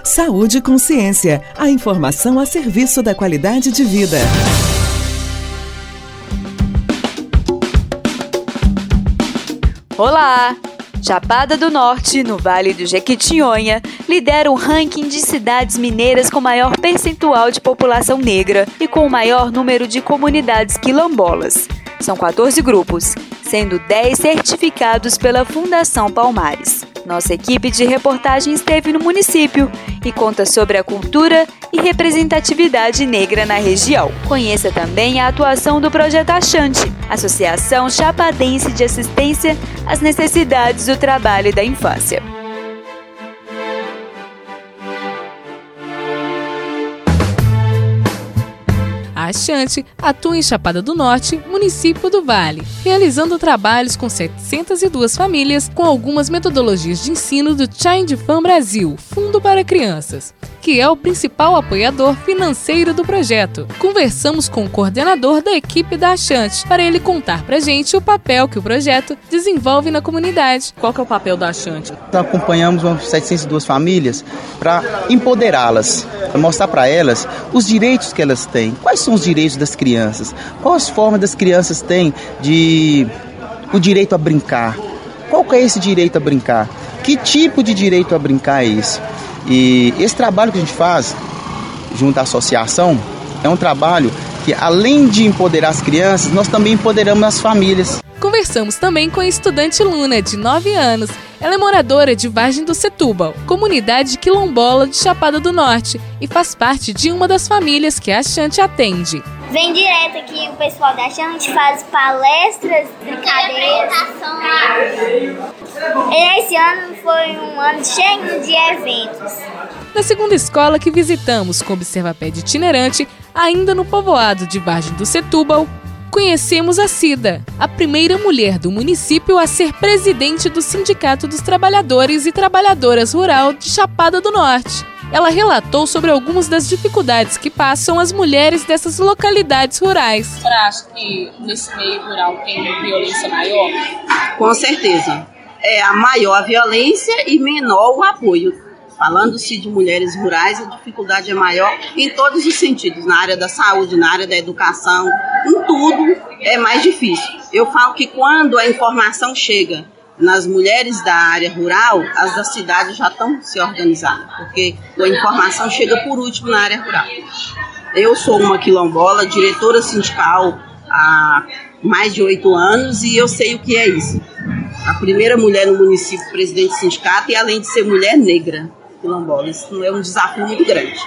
Saúde e Consciência, a informação a serviço da qualidade de vida. Olá! Chapada do Norte, no Vale do Jequitinhonha, lidera o ranking de cidades mineiras com maior percentual de população negra e com o maior número de comunidades quilombolas. São 14 grupos, sendo 10 certificados pela Fundação Palmares. Nossa equipe de reportagem esteve no município e conta sobre a cultura e representatividade negra na região. Conheça também a atuação do Projeto Achante, Associação Chapadense de Assistência às Necessidades do Trabalho e da Infância. A Achante atua em Chapada do Norte, município do Vale, realizando trabalhos com 702 famílias com algumas metodologias de ensino do Child Fund Brasil, Fundo para Crianças, que é o principal apoiador financeiro do projeto. Conversamos com o coordenador da equipe da Achante para ele contar pra gente o papel que o projeto desenvolve na comunidade. Qual que é o papel da Achante? Acompanhamos umas 702 famílias para empoderá-las, para mostrar para elas os direitos que elas têm. Quais são os direitos das crianças? Quais formas das crianças têm o direito a brincar? Qual que é esse direito a brincar? Que tipo de direito a brincar é esse? E esse trabalho que a gente faz junto à associação é um trabalho que, além de empoderar as crianças, nós também empoderamos as famílias. Conversamos também com a estudante Luna, de 9 anos. Ela é moradora de Vargem do Setúbal, comunidade quilombola de Chapada do Norte, e faz parte de uma das famílias que a Achante atende. Vem direto aqui, o pessoal da Achante faz palestras, brincadeiras. Esse ano foi um ano cheio de eventos. Na segunda escola que visitamos com observa-pé itinerante, ainda no povoado de Vargem do Setúbal, conhecemos a Cida, a primeira mulher do município a ser presidente do Sindicato dos Trabalhadores e Trabalhadoras Rural de Chapada do Norte. Ela relatou sobre algumas das dificuldades que passam as mulheres dessas localidades rurais. Você acha que nesse meio rural tem violência maior? Com certeza. É a maior violência e menor o apoio. Falando-se de mulheres rurais, a dificuldade é maior em todos os sentidos, na área da saúde, na área da educação, em tudo é mais difícil. Eu falo que quando a informação chega nas mulheres da área rural, as da cidade já estão se organizando, porque a informação chega por último na área rural. Eu sou uma quilombola, diretora sindical há mais de 8 anos e eu sei o que é isso. A primeira mulher no município presidente do sindicato e além de ser mulher negra quilombola. Isso é um desafio muito grande.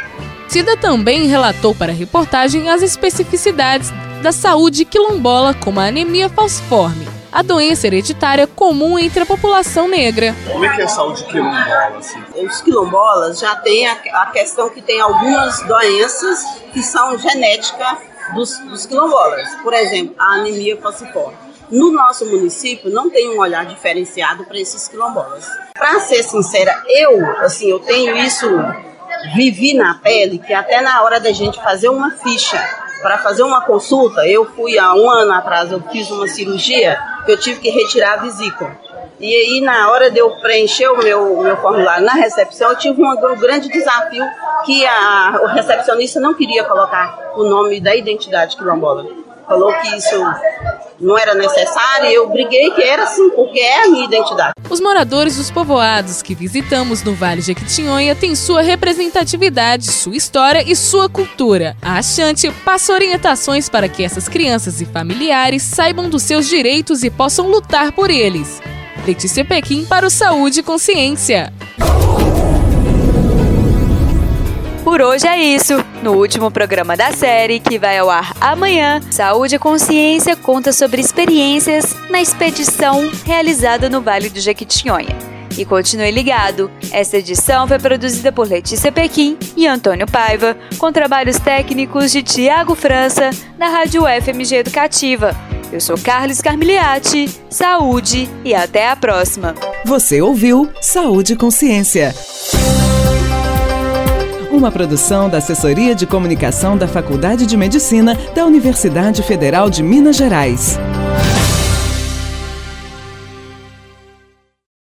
Cida também relatou para a reportagem as especificidades da saúde quilombola, como a anemia falciforme, a doença hereditária comum entre a população negra. Como é que é a saúde quilombola? Assim? Os quilombolas já têm a questão que tem algumas doenças que são genéticas dos quilombolas. Por exemplo, a anemia falciforme. No nosso município não tem um olhar diferenciado para esses quilombolas. Para ser sincera, eu tenho isso, vivi na pele, que até na hora da gente fazer uma ficha para fazer uma consulta, eu fui há 1 ano atrás, eu fiz uma cirurgia que eu tive que retirar a vesícula. E aí, na hora de eu preencher o meu formulário na recepção, eu tive um grande desafio que o recepcionista não queria colocar o nome da identidade quilombola. Falou que isso não era necessário e eu briguei que era assim, porque é a minha identidade. Os moradores dos povoados que visitamos no Vale Jequitinhonha têm sua representatividade, sua história e sua cultura. A Achante passa orientações para que essas crianças e familiares saibam dos seus direitos e possam lutar por eles. Letícia Pequim para o Saúde e Consciência. Por hoje é isso. No último programa da série, que vai ao ar amanhã, Saúde e Consciência conta sobre experiências na expedição realizada no Vale do Jequitinhonha. E continue ligado, essa edição foi produzida por Letícia Pequim e Antônio Paiva, com trabalhos técnicos de Tiago França, da Rádio FMG Educativa. Eu sou Carlos Carmiliati, saúde e até a próxima. Você ouviu Saúde e Consciência. Uma produção da Assessoria de Comunicação da Faculdade de Medicina da Universidade Federal de Minas Gerais.